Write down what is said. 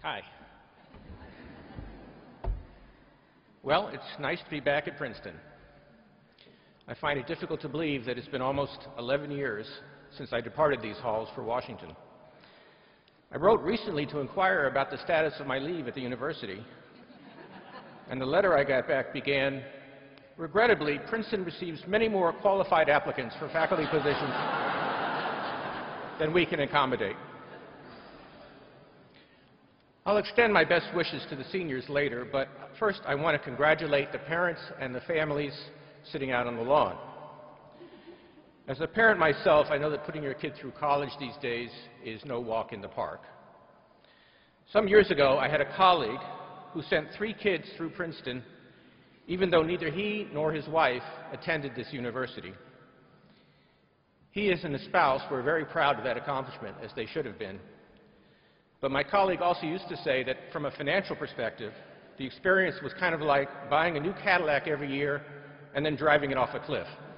Hi. Well, it's nice to be back at Princeton. I find it difficult to believe that it's been almost 11 years since I departed these halls for Washington. I wrote recently to inquire about the status of my leave at the university, and the letter I got back began, "Regrettably, Princeton receives many more qualified applicants for faculty positions than we can accommodate." I'll extend my best wishes to the seniors later, but first I want to congratulate the parents and the families sitting out on the lawn. As a parent myself, I know that putting your kid through college these days is no walk in the park. Some years ago, I had a colleague who sent 3 kids through Princeton, even though neither he nor his wife attended this university. He and his spouse were very proud of that accomplishment, as they should have been. But my colleague also used to say that from a financial perspective, the experience was kind of like buying a new Cadillac every year and then driving it off a cliff.